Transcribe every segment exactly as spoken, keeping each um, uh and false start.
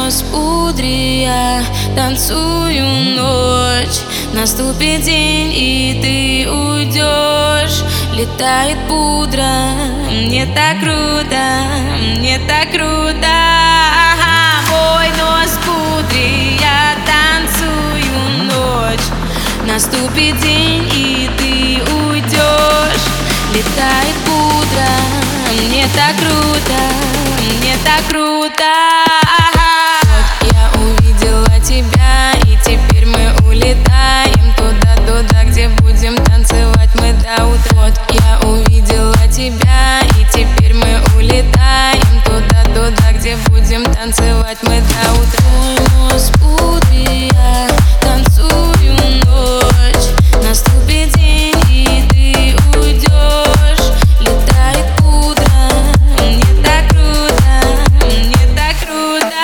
нос пудре, я танцую ночь. Наступит день, и ты уйдешь. Летает пудра, мне так круто, мне так круто. Мой нос пудре, я танцую ночь. Наступит день, и ты уйдешь. Летает пудра, мне так круто, мне так круто. Вот я увидела тебя, и теперь мы улетаем туда-туда, где будем танцевать мы до утра. Вот я увидела тебя, и теперь мы улетаем туда-туда, где будем танцевать мы до утра. Мой нос пудре, я танцую ночь. Наступит день, и ты уйдешь. Летает пудра, мне так круто, мне так круто.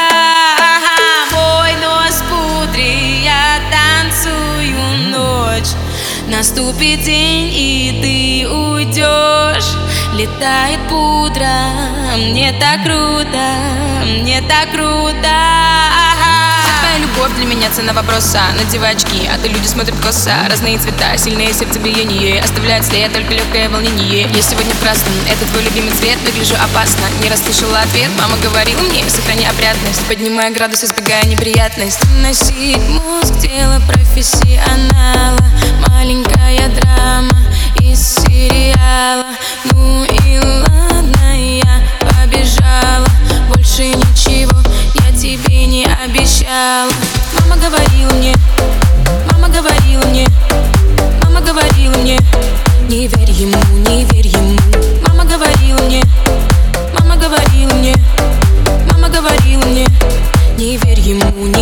Мой нос пудре, я танцую ночь. Наступит день, и ты уйдешь. Летает пудра, мне так круто, мне так круто. Твоя любовь для меня цена вопроса. Надевай очки, а то люди смотрят косо. Разные цвета, сильное сердцебиение оставляет след, только легкое волнение. Я сегодня в красном, это твой любимый цвет. Выгляжу опасно, не расслышала ответ. Мама говорила мне, сохрани опрятность, поднимая градус, избегая неприятность. Носить мозг, тело профессионала. Маленькая драма из сериала. Ну и ладно, я побежала. Больше ничего я тебе не обещала. Мама говорила мне, мама говорила мне, мама говорила мне, не верь ему, не верь ему. Мама говорила мне, мама говорила мне, мама говорила мне, не верь ему,